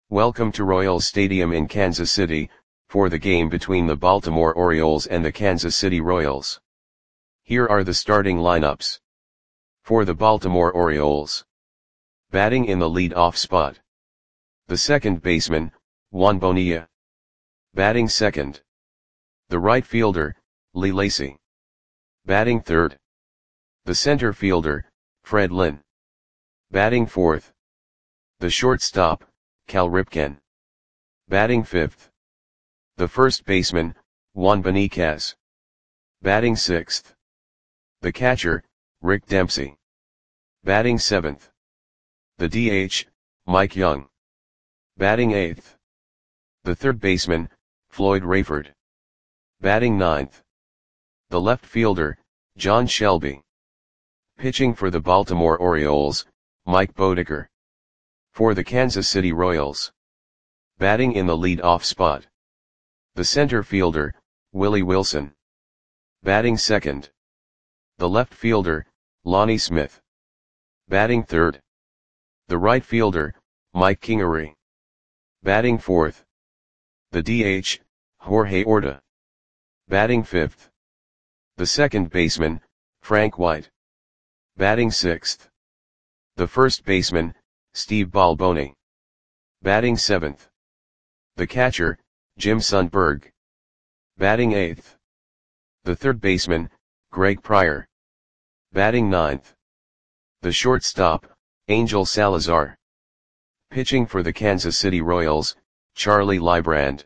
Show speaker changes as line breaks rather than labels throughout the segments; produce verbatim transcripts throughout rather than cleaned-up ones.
Welcome to Royals Stadium in Kansas City, for the game between the Baltimore Orioles and the Kansas City Royals. Here are the starting lineups. For the Baltimore Orioles. Batting in the lead-off spot. The second baseman, Juan Bonilla. Batting second. The right fielder, Lee Lacy. Batting third. The center fielder, Fred Lynn. Batting fourth. The shortstop, Cal Ripken. Batting fifth. The first baseman, Juan Beniquez. Batting sixth. The catcher, Rick Dempsey. Batting seventh. The D H, Mike Young. Batting eighth. The third baseman, Floyd Rayford. Batting ninth. The left fielder, John Shelby. Pitching for the Baltimore Orioles, Mike Boddicker. For the Kansas City Royals. Batting in the lead-off spot. The center fielder, Willie Wilson. Batting second. The left fielder, Lonnie Smith. Batting third. The right fielder, Mike Kingery. Batting fourth. The D H, Jorge Orta. Batting fifth. The second baseman, Frank White. Batting sixth. The first baseman, Steve Balboni. Batting seventh. The catcher, Jim Sundberg. Batting eighth. The third baseman, Greg Pryor. Batting ninth. The shortstop, Angel Salazar. Pitching for the Kansas City Royals, Charlie Leibrand.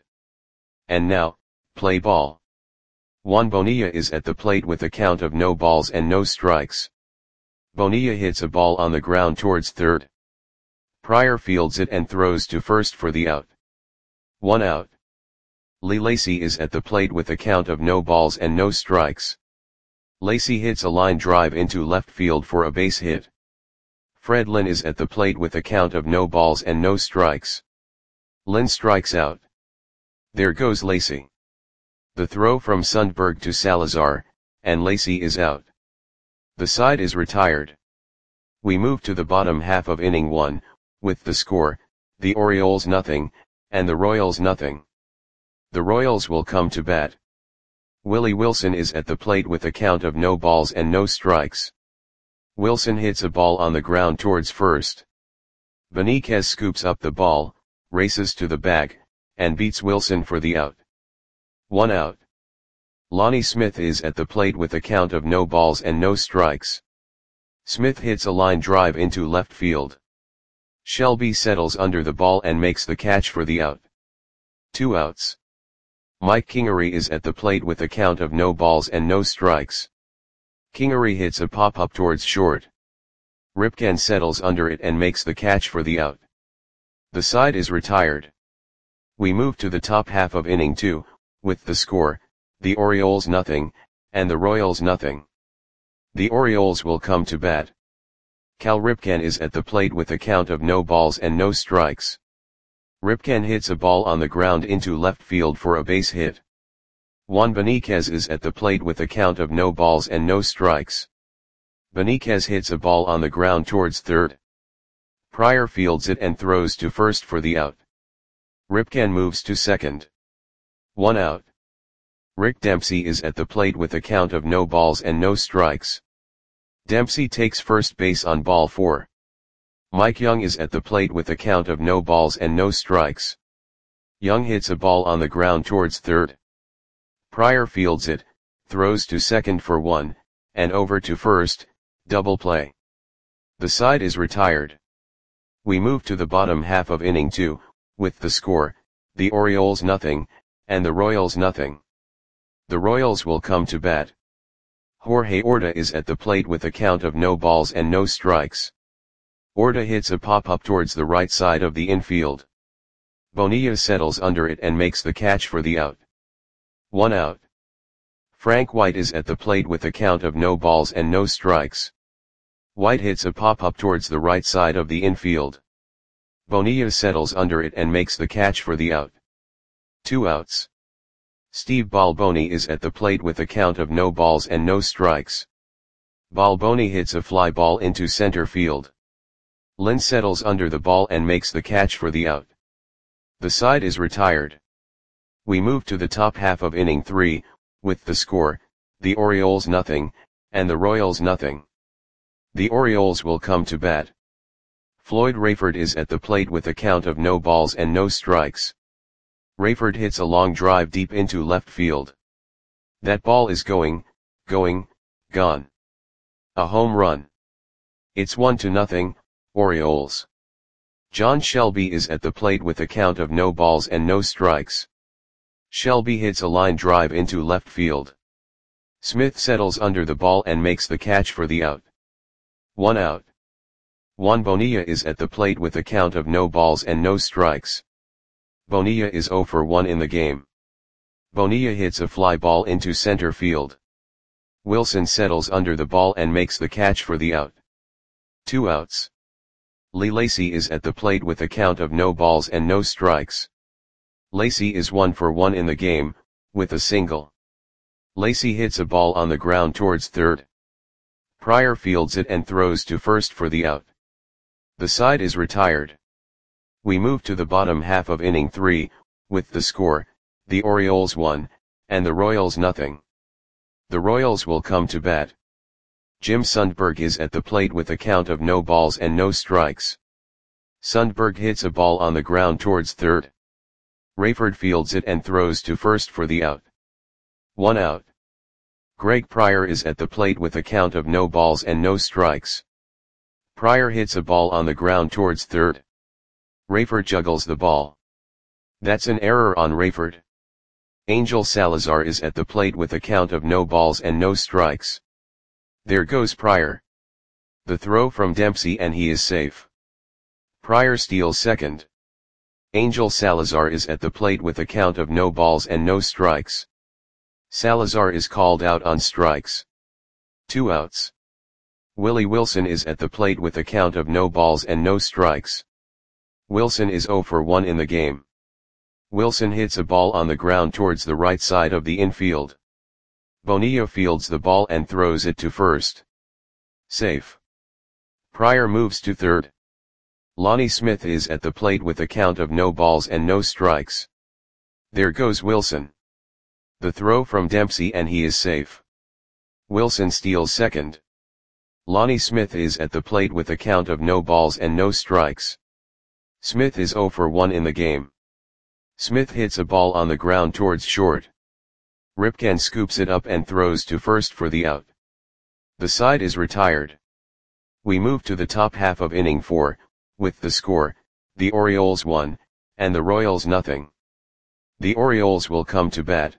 And now, play ball. Juan Bonilla is at the plate with a count of no balls and no strikes. Bonilla hits a ball on the ground towards third. Pryor fields it and throws to first for the out. One out. Lee Lacy is at the plate with a count of no balls and no strikes. Lacy hits a line drive into left field for a base hit. Fred Lynn is at the plate with a count of no balls and no strikes. Lynn strikes out. There goes Lacy. The throw from Sundberg to Salazar, and Lacy is out. The side is retired. We move to the bottom half of inning one, with the score, the Orioles nothing, and the Royals nothing. The Royals will come to bat. Willie Wilson is at the plate with a count of no balls and no strikes. Wilson hits a ball on the ground towards first. Beniquez scoops up the ball, races to the bag, and beats Wilson for the out. One out. Lonnie Smith is at the plate with a count of no balls and no strikes. Smith hits a line drive into left field. Shelby settles under the ball and makes the catch for the out. Two outs. Mike Kingery is at the plate with a count of no balls and no strikes. Kingery hits a pop-up towards short. Ripken settles under it and makes the catch for the out. The side is retired. We move to the top half of inning two, with the score, the Orioles nothing, and the Royals nothing. The Orioles will come to bat. Cal Ripken is at the plate with a count of no balls and no strikes. Ripken hits a ball on the ground into left field for a base hit. Juan Beniquez is at the plate with a count of no balls and no strikes. Beniquez hits a ball on the ground towards third. Pryor fields it and throws to first for the out. Ripken moves to second. One out. Rick Dempsey is at the plate with a count of no balls and no strikes. Dempsey takes first base on ball four. Mike Young is at the plate with a count of no balls and no strikes. Young hits a ball on the ground towards third. Pryor fields it, throws to second for one, and over to first, double play. The side is retired. We move to the bottom half of inning two, with the score, the Orioles nothing, and the Royals nothing. The Royals will come to bat. Jorge Orta is at the plate with a count of no balls and no strikes. Orta hits a pop-up towards the right side of the infield. Bonilla settles under it and makes the catch for the out. One out. Frank White is at the plate with a count of no balls and no strikes. White hits a pop-up towards the right side of the infield. Bonilla settles under it and makes the catch for the out. Two outs. Steve Balboni is at the plate with a count of no balls and no strikes. Balboni hits a fly ball into center field. Lynn settles under the ball and makes the catch for the out. The side is retired. We move to the top half of inning three, with the score, the Orioles nothing, and the Royals nothing. The Orioles will come to bat. Floyd Rayford is at the plate with a count of no balls and no strikes. Rayford hits a long drive deep into left field. That ball is going, going, gone. A home run. It's one to nothing, Orioles. John Shelby is at the plate with a count of no balls and no strikes. Shelby hits a line drive into left field. Smith settles under the ball and makes the catch for the out. One out. Juan Bonilla is at the plate with a count of no balls and no strikes. Bonilla is zero for one in the game. Bonilla hits a fly ball into center field. Wilson settles under the ball and makes the catch for the out. Two outs. Lee Lacy is at the plate with a count of no balls and no strikes. Lacy is one for one in the game, with a single. Lacy hits a ball on the ground towards third. Pryor fields it and throws to first for the out. The side is retired. We move to the bottom half of inning three, with the score, the Orioles one, and the Royals nothing. The Royals will come to bat. Jim Sundberg is at the plate with a count of no balls and no strikes. Sundberg hits a ball on the ground towards third. Rayford fields it and throws to first for the out. One out. Greg Pryor is at the plate with a count of no balls and no strikes. Pryor hits a ball on the ground towards third. Rayford juggles the ball. That's an error on Rayford. Angel Salazar is at the plate with a count of no balls and no strikes. There goes Pryor. The throw from Dempsey and he is safe. Pryor steals second. Angel Salazar is at the plate with a count of no balls and no strikes. Salazar is called out on strikes. Two outs. Willie Wilson is at the plate with a count of no balls and no strikes. Wilson is zero for one in the game. Wilson hits a ball on the ground towards the right side of the infield. Bonilla fields the ball and throws it to first. Safe. Pryor moves to third. Lonnie Smith is at the plate with a count of no balls and no strikes. There goes Wilson. The throw from Dempsey and he is safe. Wilson steals second. Lonnie Smith is at the plate with a count of no balls and no strikes. Smith is zero for one in the game. Smith hits a ball on the ground towards short. Ripken scoops it up and throws to first for the out. The side is retired. We move to the top half of inning four, with the score, the Orioles one, and the Royals nothing. The Orioles will come to bat.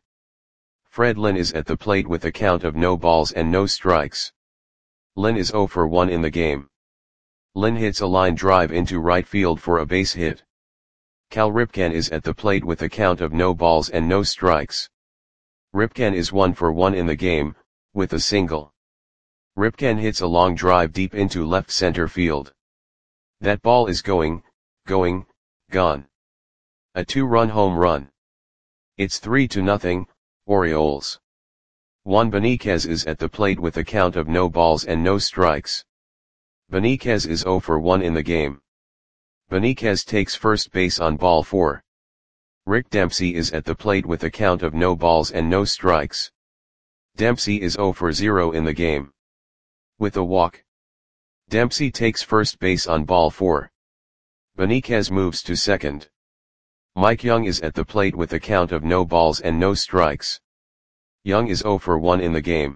Fred Lynn is at the plate with a count of no balls and no strikes. Lynn is zero for one in the game. Lynn hits a line drive into right field for a base hit. Cal Ripken is at the plate with a count of no balls and no strikes. Ripken is one for one in the game, with a single. Ripken hits a long drive deep into left center field. That ball is going, going, gone. A two-run home run. It's three to nothing, Orioles. Juan Beniquez is at the plate with a count of no balls and no strikes. Beniquez is zero for one in the game. Beniquez takes first base on ball four. Rick Dempsey is at the plate with a count of no balls and no strikes. Dempsey is zero for zero in the game. With a walk. Dempsey takes first base on ball four. Beniquez moves to second. Mike Young is at the plate with a count of no balls and no strikes. Young is zero for one in the game.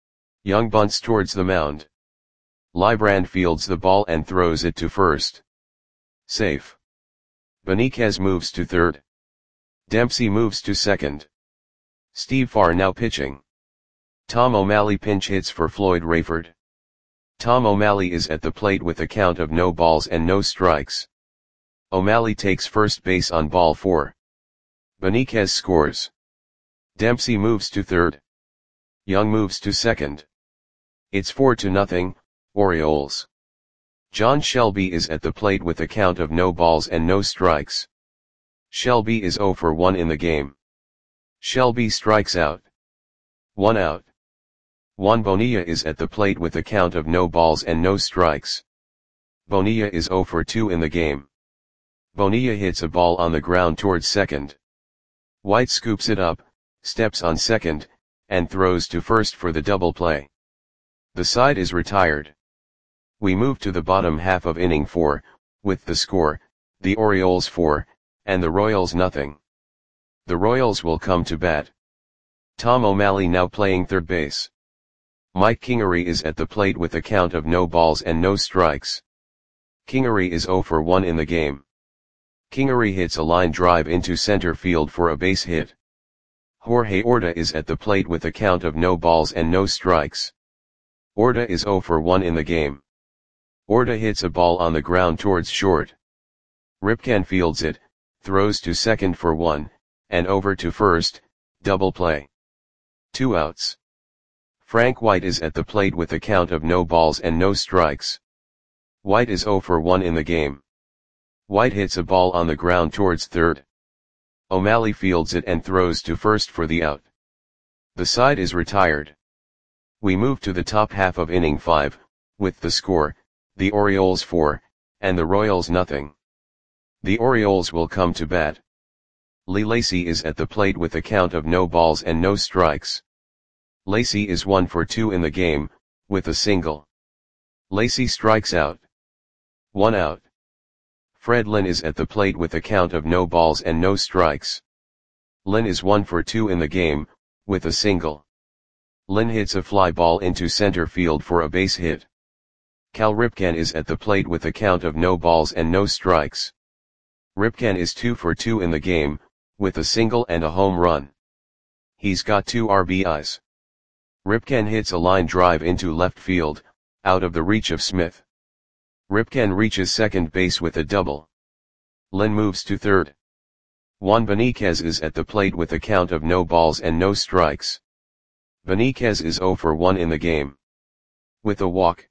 Young bunts towards the mound. Librand fields the ball and throws it to first. Safe. Beniquez moves to third. Dempsey moves to second. Steve Farr now pitching. Tom O'Malley pinch hits for Floyd Rayford. Tom O'Malley is at the plate with a count of no balls and no strikes. O'Malley takes first base on ball four. Beniquez scores. Dempsey moves to third. Young moves to second. It's four to nothing, Orioles. John Shelby is at the plate with a count of no balls and no strikes. Shelby is zero for one in the game. Shelby strikes out. One out. Juan Bonilla is at the plate with a count of no balls and no strikes. Bonilla is zero for two in the game. Bonilla hits a ball on the ground towards second. White scoops it up, steps on second, and throws to first for the double play. The side is retired. We move to the bottom half of inning four, with the score, the Orioles four, and the Royals nothing. The Royals will come to bat. Tom O'Malley now playing third base. Mike Kingery is at the plate with a count of no balls and no strikes. Kingery is zero for one in the game. Kingery hits a line drive into center field for a base hit. Jorge Orta is at the plate with a count of no balls and no strikes. Orta is zero for one in the game. Orta hits a ball on the ground towards short. Ripken fields it, throws to second for one, and over to first, double play. Two outs. Frank White is at the plate with a count of no balls and no strikes. White is zero for one in the game. White hits a ball on the ground towards third. O'Malley fields it and throws to first for the out. The side is retired. We move to the top half of inning five, with the score, the Orioles four, and the Royals nothing. The Orioles will come to bat. Lee Lacy is at the plate with a count of no balls and no strikes. Lacy is one for two in the game, with a single. Lacy strikes out. One out. Fred Lynn is at the plate with a count of no balls and no strikes. Lynn is one for two in the game, with a single. Lynn hits a fly ball into center field for a base hit. Cal Ripken is at the plate with a count of no balls and no strikes. Ripken is two for two in the game, with a single and a home run. He's got two R B Is. Ripken hits a line drive into left field, out of the reach of Smith. Ripken reaches second base with a double. Lynn moves to third. Juan Beniquez is at the plate with a count of no balls and no strikes. Beniquez is zero for one in the game. With a walk.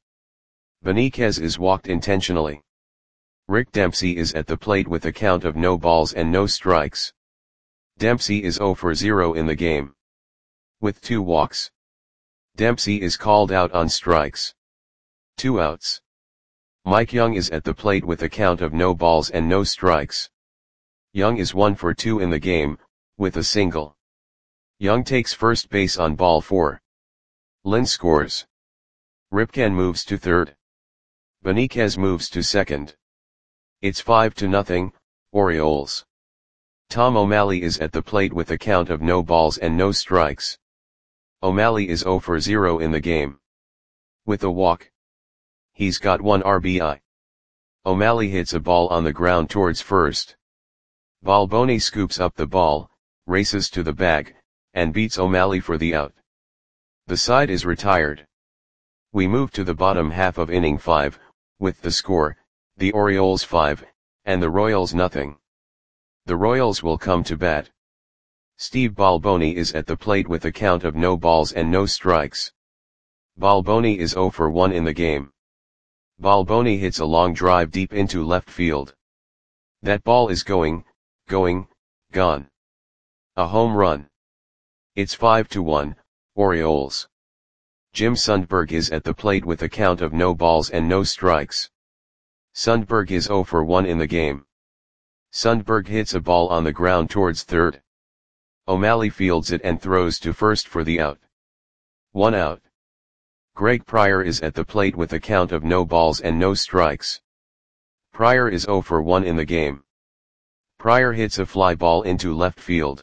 Beniquez is walked intentionally. Rick Dempsey is at the plate with a count of no balls and no strikes. Dempsey is zero for zero in the game. With two walks. Dempsey is called out on strikes. Two outs. Mike Young is at the plate with a count of no balls and no strikes. Young is one for two in the game, with a single. Young takes first base on ball four. Lynn scores. Ripken moves to third. Beniquez moves to second. It's five to nothing, Orioles. Tom O'Malley is at the plate with a count of no balls and no strikes. O'Malley is zero for zero in the game. With a walk. He's got one R B I. O'Malley hits a ball on the ground towards first. Balboni scoops up the ball, races to the bag, and beats O'Malley for the out. The side is retired. We move to the bottom half of inning five, with the score, the Orioles five, and the Royals nothing. The Royals will come to bat. Steve Balboni is at the plate with a count of no balls and no strikes. Balboni is zero for one in the game. Balboni hits a long drive deep into left field. That ball is going, going, gone. A home run. It's five to one, Orioles. Jim Sundberg is at the plate with a count of no balls and no strikes. Sundberg is zero for one in the game. Sundberg hits a ball on the ground towards third. O'Malley fields it and throws to first for the out. One out. Greg Pryor is at the plate with a count of no balls and no strikes. Pryor is zero for one in the game. Pryor hits a fly ball into left field.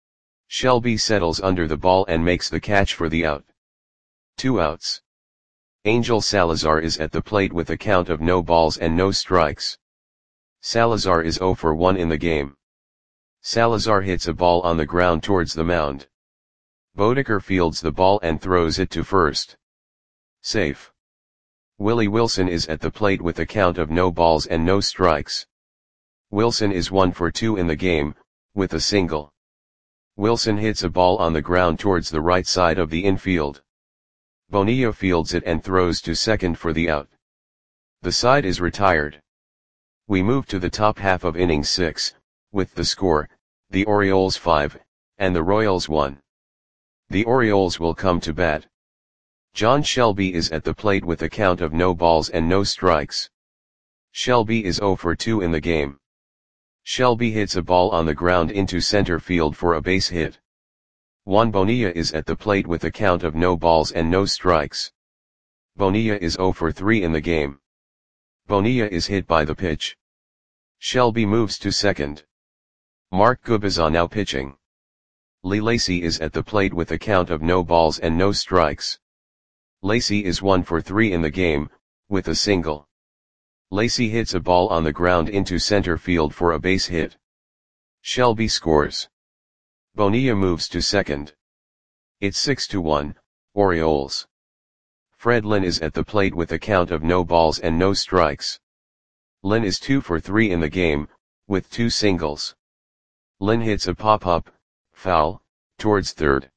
Shelby settles under the ball and makes the catch for the out. Two outs. Angel Salazar is at the plate with a count of no balls and no strikes. Salazar is zero for one in the game. Salazar hits a ball on the ground towards the mound. Bodeker fields the ball and throws it to first. Safe. Willie Wilson is at the plate with a count of no balls and no strikes. Wilson is one for two in the game, with a single. Wilson hits a ball on the ground towards the right side of the infield. Bonilla fields it and throws to second for the out. The side is retired. We move to the top half of inning six, with the score, the Orioles five, and the Royals one. The Orioles will come to bat. John Shelby is at the plate with a count of no balls and no strikes. Shelby is zero for two in the game. Shelby hits a ball on the ground into center field for a base hit. Juan Bonilla is at the plate with a count of no balls and no strikes. Bonilla is zero for three in the game. Bonilla is hit by the pitch. Shelby moves to second. Mark Gubicza now pitching. Lee Lacy is at the plate with a count of no balls and no strikes. Lacy is one for three in the game, with a single. Lacy hits a ball on the ground into center field for a base hit. Shelby scores. Bonilla moves to second. It's six to one, Orioles. Fred Lynn is at the plate with a count of no balls and no strikes. Lynn is two for three in the game, with two singles. Lynn hits a pop-up, foul, towards third.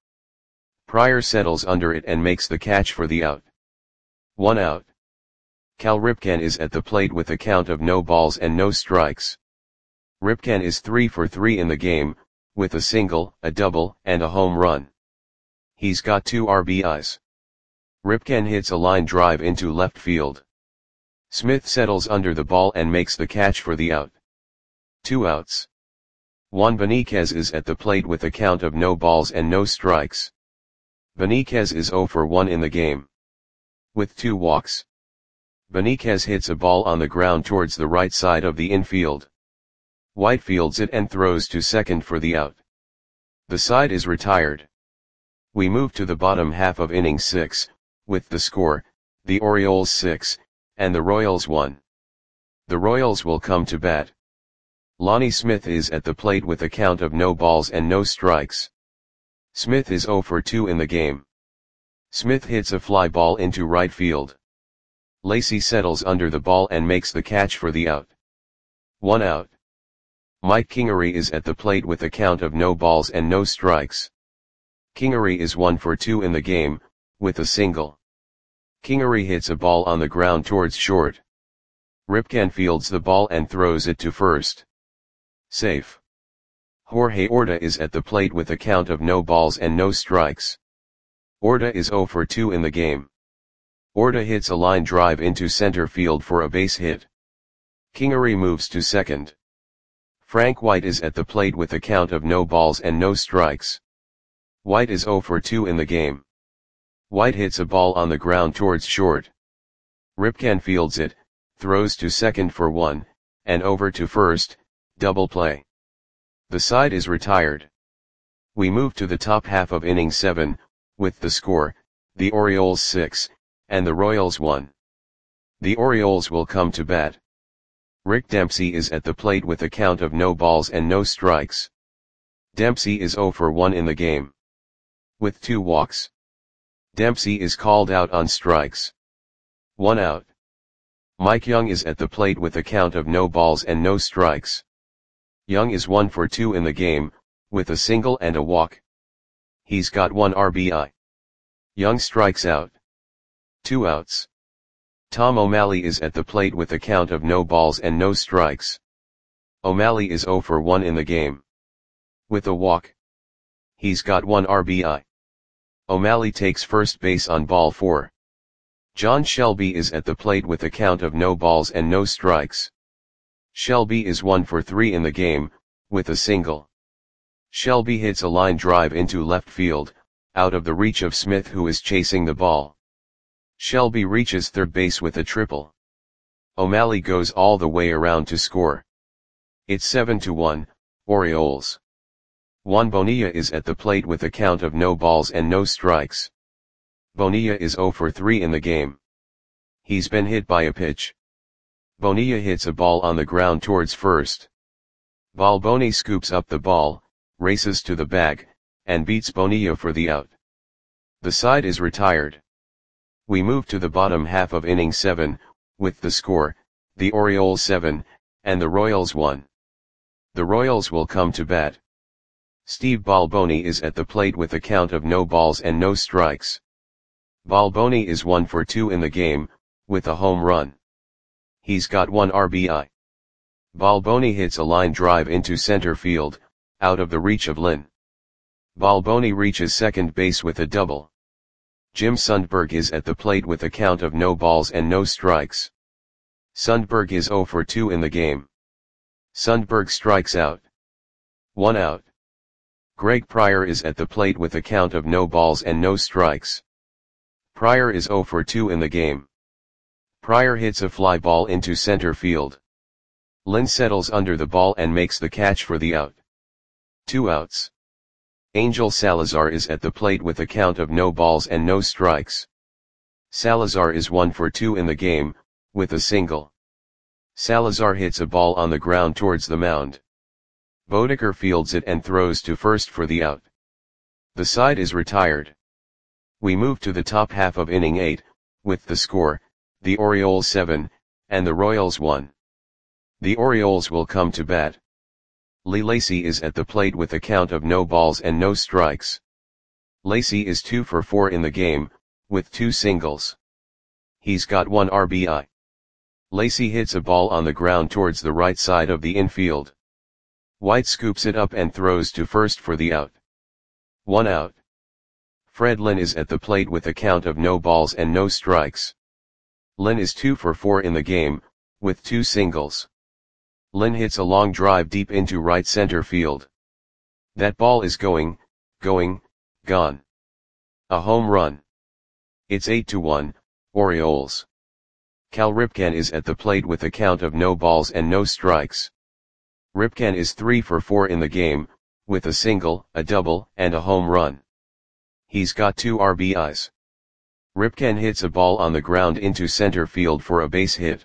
Pryor settles under it and makes the catch for the out. One out. Cal Ripken is at the plate with a count of no balls and no strikes. Ripken is three for three in the game, with a single, a double, and a home run. He's got two R B Is. Ripken hits a line drive into left field. Smith settles under the ball and makes the catch for the out. Two outs. Juan Beniquez is at the plate with a count of no balls and no strikes. Beniquez is zero for one in the game. With two walks. Beniquez hits a ball on the ground towards the right side of the infield. White fields it and throws to second for the out. The side is retired. We move to the bottom half of inning six, with the score, the Orioles six, and the Royals one. The Royals will come to bat. Lonnie Smith is at the plate with a count of no balls and no strikes. Smith is zero for two in the game. Smith hits a fly ball into right field. Lacy settles under the ball and makes the catch for the out. One out. Mike Kingery is at the plate with a count of no balls and no strikes. Kingery is one for two in the game, with a single. Kingery hits a ball on the ground towards short. Ripken fields the ball and throws it to first. Safe. Jorge Orta is at the plate with a count of no balls and no strikes. Orta is zero for two in the game. Orta hits a line drive into center field for a base hit. Kingery moves to second. Frank White is at the plate with a count of no balls and no strikes. White is zero for two in the game. White hits a ball on the ground towards short. Ripken fields it, throws to second for one, and over to first, double play. The side is retired. We move to the top half of inning seven, with the score, the Orioles six, and the Royals one. The Orioles will come to bat. Rick Dempsey is at the plate with a count of no balls and no strikes. Dempsey is zero for one in the game. With two walks. Dempsey is called out on strikes. One out. Mike Young is at the plate with a count of no balls and no strikes. Young is one for two in the game, with a single and a walk. He's got one R B I. Young strikes out. Two outs. Tom O'Malley is at the plate with a count of no balls and no strikes. O'Malley is zero for one in the game. With a walk. He's got one R B I. O'Malley takes first base on ball four. John Shelby is at the plate with a count of no balls and no strikes. Shelby is one for three in the game, with a single. Shelby hits a line drive into left field, out of the reach of Smith who is chasing the ball. Shelby reaches third base with a triple. O'Malley goes all the way around to score. It's seven to one, Orioles. Juan Bonilla is at the plate with a count of no balls and no strikes. Bonilla is zero for three in the game. He's been hit by a pitch. Bonilla hits a ball on the ground towards first. Balboni scoops up the ball, races to the bag, and beats Bonilla for the out. The side is retired. We move to the bottom half of inning seven, with the score, the Orioles seven, and the Royals one. The Royals will come to bat. Steve Balboni is at the plate with a count of no balls and no strikes. Balboni is one for two in the game, with a home run. He's got one R B I. Balboni hits a line drive into center field, out of the reach of Lynn. Balboni reaches second base with a double. Jim Sundberg is at the plate with a count of no balls and no strikes. Sundberg is zero for two in the game. Sundberg strikes out. One out. Greg Pryor is at the plate with a count of no balls and no strikes. Pryor is zero for two in the game. Pryor hits a fly ball into center field. Lynn settles under the ball and makes the catch for the out. Two outs. Angel Salazar is at the plate with a count of no balls and no strikes. Salazar is one for two in the game, with a single. Salazar hits a ball on the ground towards the mound. Bodeker fields it and throws to first for the out. The side is retired. We move to the top half of inning eight, with the score, the Orioles seven, and the Royals one. The Orioles will come to bat. Lee Lacy is at the plate with a count of no balls and no strikes. Lacy is two for four in the game, with two singles. He's got one R B I. Lacy hits a ball on the ground towards the right side of the infield. White scoops it up and throws to first for the out. One out. Fred Lynn is at the plate with a count of no balls and no strikes. Lynn is two for four in the game, with two singles. Lynn hits a long drive deep into right center field. That ball is going, going, gone. A home run. It's eight to one, Orioles. Cal Ripken is at the plate with a count of no balls and no strikes. Ripken is three for four in the game, with a single, a double, and a home run. He's got two R B Is. Ripken hits a ball on the ground into center field for a base hit.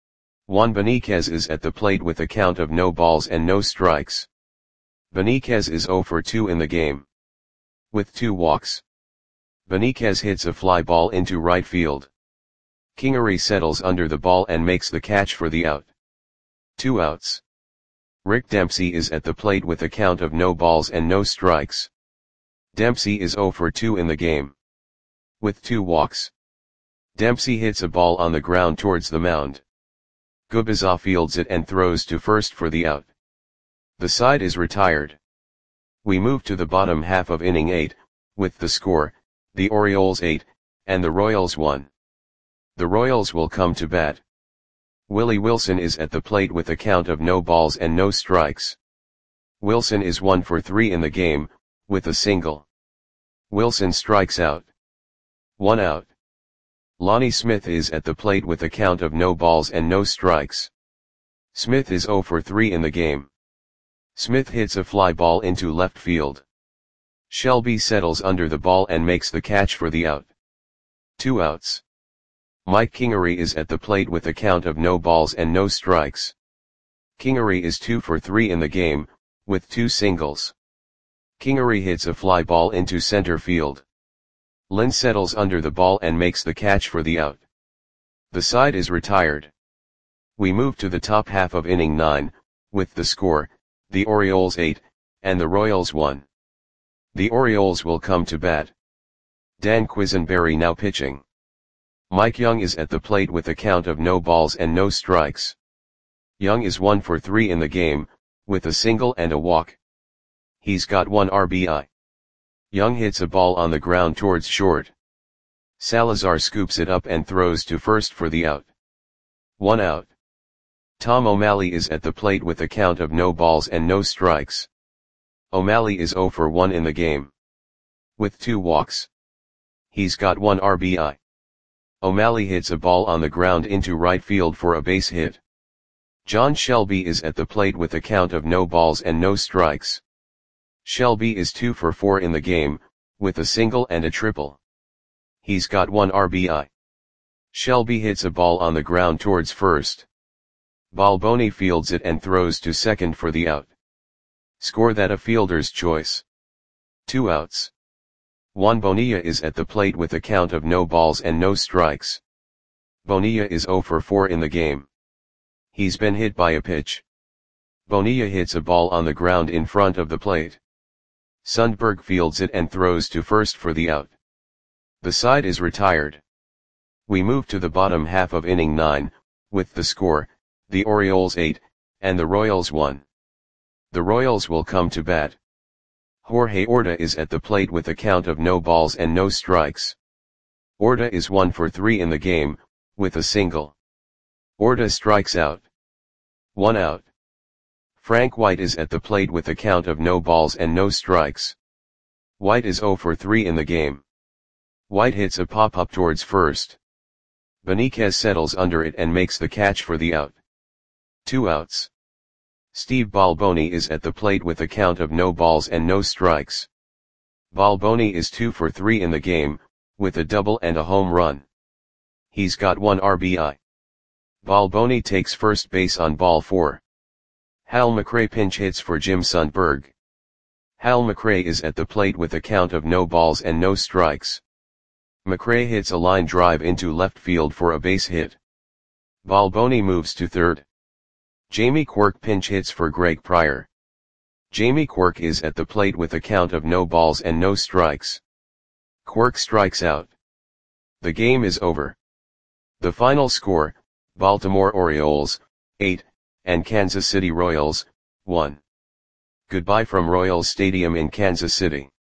Juan Beniquez is at the plate with a count of no balls and no strikes. Beniquez is zero for two in the game. With two walks. Beniquez hits a fly ball into right field. Kingery settles under the ball and makes the catch for the out. Two outs. Rick Dempsey is at the plate with a count of no balls and no strikes. Dempsey is zero for two in the game. With two walks. Dempsey hits a ball on the ground towards the mound. Gubizza fields it and throws to first for the out. The side is retired. We move to the bottom half of inning eight, with the score, the Orioles eight, and the Royals one. The Royals will come to bat. Willie Wilson is at the plate with a count of no balls and no strikes. Wilson is one for three in the game, with a single. Wilson strikes out. One out. Lonnie Smith is at the plate with a count of no balls and no strikes. Smith is zero for three in the game. Smith hits a fly ball into left field. Shelby settles under the ball and makes the catch for the out. Two outs. Mike Kingery is at the plate with a count of no balls and no strikes. Kingery is two for three in the game, with two singles. Kingery hits a fly ball into center field. Lynn settles under the ball and makes the catch for the out. The side is retired. We move to the top half of inning nine, with the score, the Orioles eight, and the Royals one. The Orioles will come to bat. Dan Quisenberry now pitching. Mike Young is at the plate with a count of no balls and no strikes. Young is one for three in the game, with a single and a walk. He's got one R B I. Young hits a ball on the ground towards short. Salazar scoops it up and throws to first for the out. One out. Tom O'Malley is at the plate with a count of no balls and no strikes. O'Malley is zero for one in the game. With two walks. He's got one R B I. O'Malley hits a ball on the ground into right field for a base hit. John Shelby is at the plate with a count of no balls and no strikes. Shelby is two for four in the game, with a single and a triple. He's got one R B I. Shelby hits a ball on the ground towards first. Balboni fields it and throws to second for the out. Score that a fielder's choice. Two outs. Juan Bonilla is at the plate with a count of no balls and no strikes. Bonilla is zero for four in the game. He's been hit by a pitch. Bonilla hits a ball on the ground in front of the plate. Sundberg fields it and throws to first for the out. The side is retired. We move to the bottom half of inning nine, with the score, the Orioles eight, and the Royals one. The Royals will come to bat. Jorge Orta is at the plate with a count of no balls and no strikes. Orta is one for three in the game, with a single. Orta strikes out. One out. Frank White is at the plate with a count of no balls and no strikes. White is zero for three in the game. White hits a pop-up towards first. Beniquez settles under it and makes the catch for the out. Two outs. Steve Balboni is at the plate with a count of no balls and no strikes. Balboni is two for three in the game, with a double and a home run. He's got one R B I. Balboni takes first base on ball four. Hal McRae pinch hits for Jim Sundberg. Hal McRae is at the plate with a count of no balls and no strikes. McRae hits a line drive into left field for a base hit. Balboni moves to third. Jamie Quirk pinch hits for Greg Pryor. Jamie Quirk is at the plate with a count of no balls and no strikes. Quirk strikes out. The game is over. The final score, Baltimore Orioles, eight, and Kansas City Royals, one. Goodbye from Royals Stadium in Kansas City.